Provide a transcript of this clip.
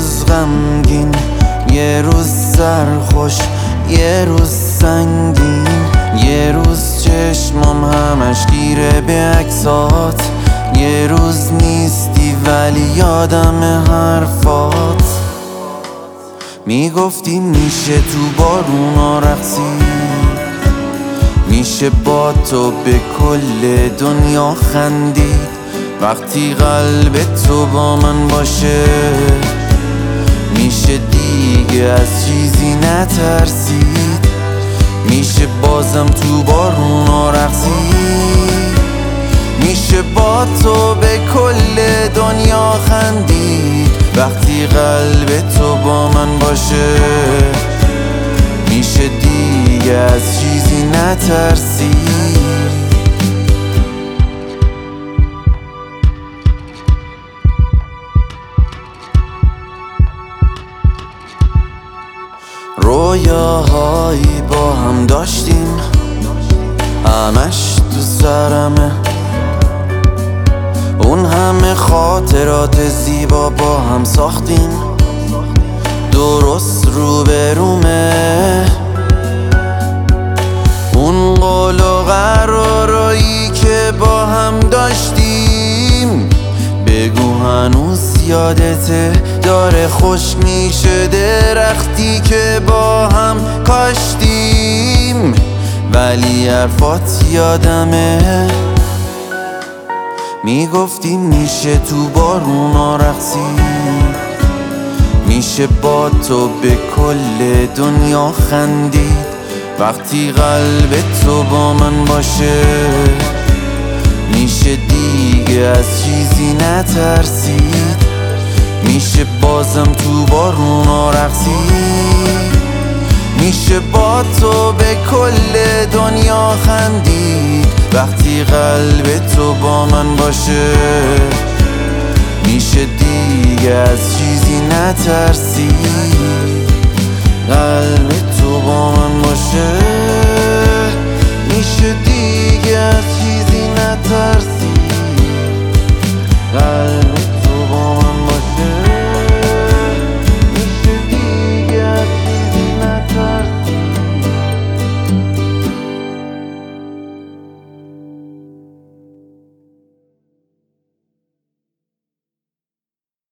روز غمگین، یه روز سرخوش، یه روز سنگین، یه روز چشمام همش گیره به عکسات، یه روز نیستی ولی یادم حرفات. میگفتی میشه تو بارونا رقصید، میشه با تو به کل دنیا خندید، وقتی قلب تو با من باشه میشه دیگه از چیزی نترسید، میشه بازم تو بارونا رقصید، میشه با تو به کل دنیا خندید، وقتی قلب تو با من باشه میشه دیگه از چیزی نترسید. رویاهایی با هم داشتیم، همش تو سرمه، اون همه خاطرات زیبا با هم ساختیم، درست روبرومه. اون قول و قرارایی که با هم داشتیم، بگو هنوز یادته؟ داره خوش میشه درختی که با هم کاشتیم، ولی حرفات یادمه. میگفتی میشه تو بارونا رقصید، میشه با تو به کل دنیا خندید، وقتی قلب تو با من باشه میشه دیگه از چیزی نترسید، میشه بازم تو بارونا رقصید، میشه با تو به کل دنیا خندید، وقتی قلب تو با من باشه میشه دیگه از چیزی نترسید.